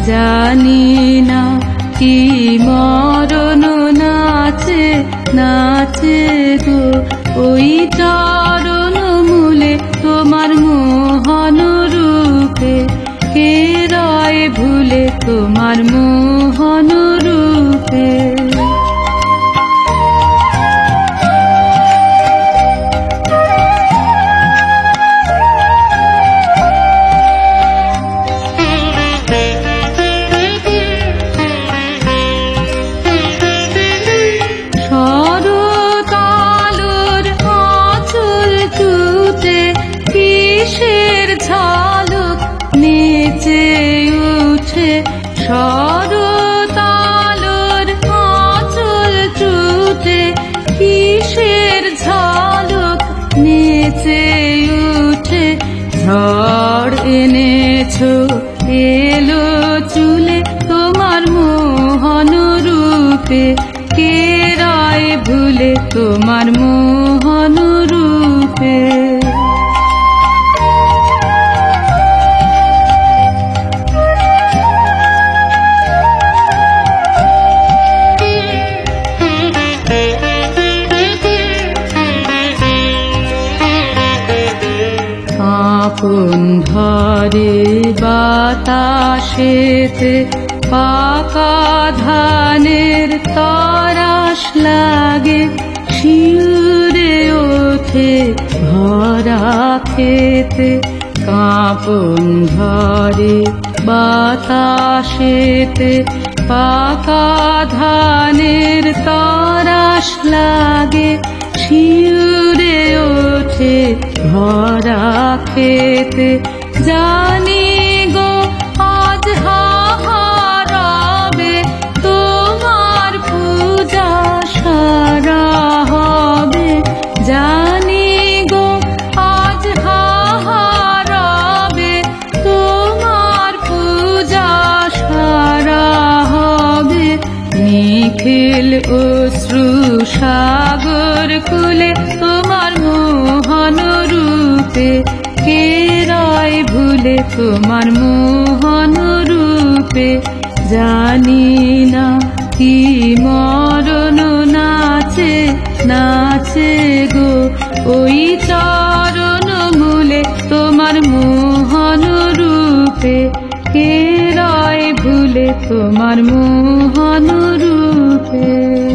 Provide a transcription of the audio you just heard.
জানি না কি মরণ নাচে নাচে গো ওই চরণ মূলে তোমার মোহন রূপে, কে রয় ভুলে তোমার মোহন রূপে। কিসের ঝলক নেচে উঠে শরতালোর আঁচল চুটে, কিসের ঝলক নেচে উঠে। ঝড় এনেছো এলো চুলে তোমার মোহন রূপে, কে রয় ভুলে তোমার মোহন রূপে। আপন ঘরে বাতাসেতে পাকা ধানের তরাস লাগে, শিউরে ওঠে ভরা খেতে। কাঁপন ঘরে বাতাসেতে পাকা ধানের তরাস লাগে, শিউরে ওঠে ভরা খেতে। জানি গো আজ হাহারাবে তোমার পূজা সারা হবে, জানি গো আজ হাহারাবে তোমার পূজা সারা হবে। নিখিল অশ্রু সাগর কুলে তোমার মোহন রূপে, কে রয় ভুলে তোমার মোহন রূপে। জানি না কি মরণ নাচে নাচে গো ওই চরণ মূলে তোমার মোহন রূপে, কে রয় ভুলে তোমার মোহন রূপে।